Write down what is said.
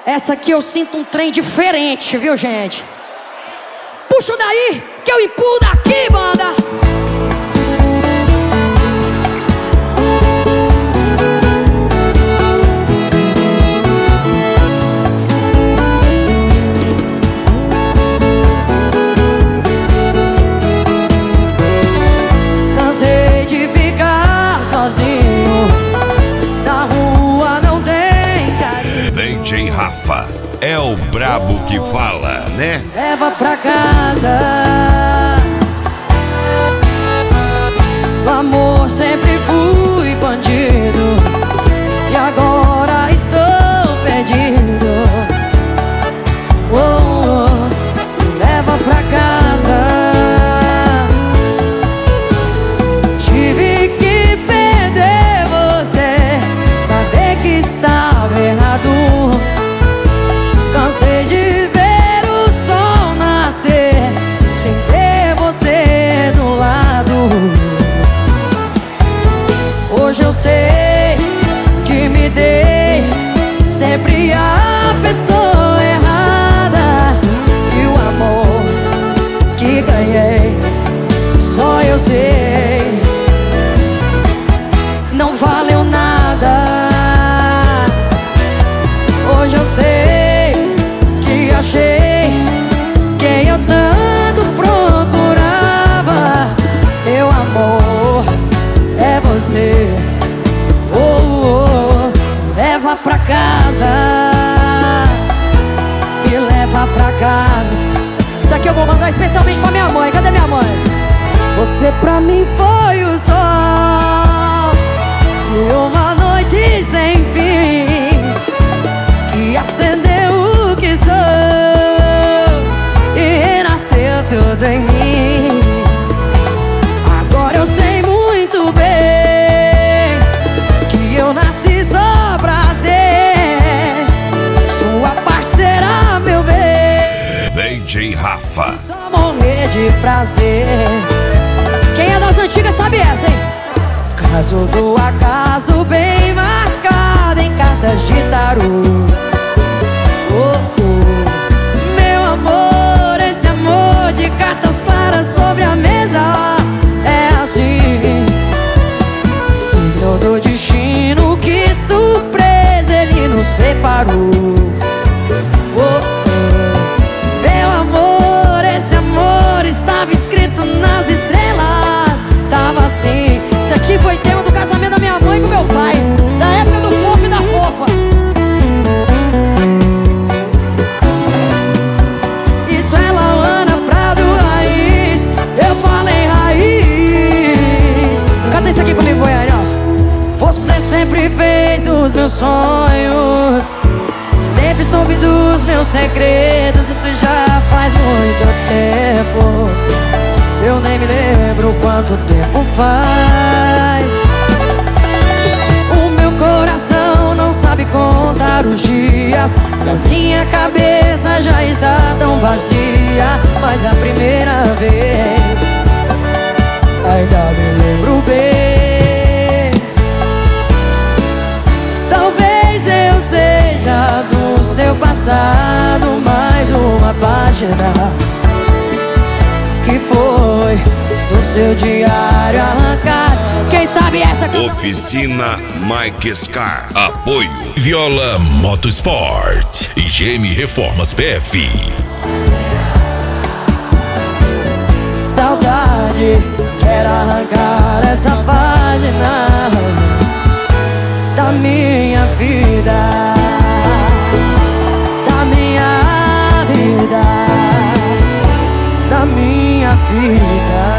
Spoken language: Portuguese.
Essa aqui eu sinto um trem diferente, viu, gente? Puxa daí, que eu empurro daqui, banda. Cansei de ficar sozinho, na rua não tem carinho. DJ Rafa é o brabo que fala, né? Leva pra casa. No amor sempre fui bandido e agora estou perdido. Oh, oh, leva pra casa. Tive que perder você pra ver que estava errado. Cansei de ver o sol nascer sem ter você do lado. Hoje eu sei que me dei sempre a pessoa errada, e o amor que ganhei só eu sei não valeu nada. Hoje eu sei que achei quem eu tanto procurava. Meu amor é você. Oh, oh, leva pra casa, me leva pra casa. Isso aqui eu vou mandar especialmente pra minha mãe. Cadê minha mãe? Você pra mim foi o sol de uma noite sem fim, que acendeu o que sou e renasceu tudo em mim. Agora eu sei muito bem que eu nasci só pra ser sua parceira, meu bem. DJ Rafa. Só morrer de prazer. Quem é das antigas sabe essa, hein? Caso do acaso bem marcado em cartas de tarô. Oh, oh, meu amor, esse amor de cartas claras sobre a mesa é assim, signo do destino, que surpresa ele nos preparou. Oh, oh, meu amor, esse amor estava escrito nas estrelas. Tava assim. Isso aqui foi tema do casamento da minha mãe com meu pai, da época do fofo e da fofa. Isso é Lauana Prado Raiz. Eu falei raiz. Canta isso aqui comigo, Goiânia. Você sempre fez dos meus sonhos, sempre soube dos meus segredos. Isso já faz muito tempo, eu nem me lembro quanto tempo faz. O meu coração não sabe contar os dias, a minha cabeça já está tão vazia. Mas a primeira vez ainda me lembro bem. Talvez eu seja do seu passado mais uma página que foi do seu diário arrancar. Quem sabe essa canção? Oficina Mike Scar. Apoio Viola Motorsport e GM Reformas PF. Saudade, quero arrancar essa página da minha vida, da minha vida, da minha vida.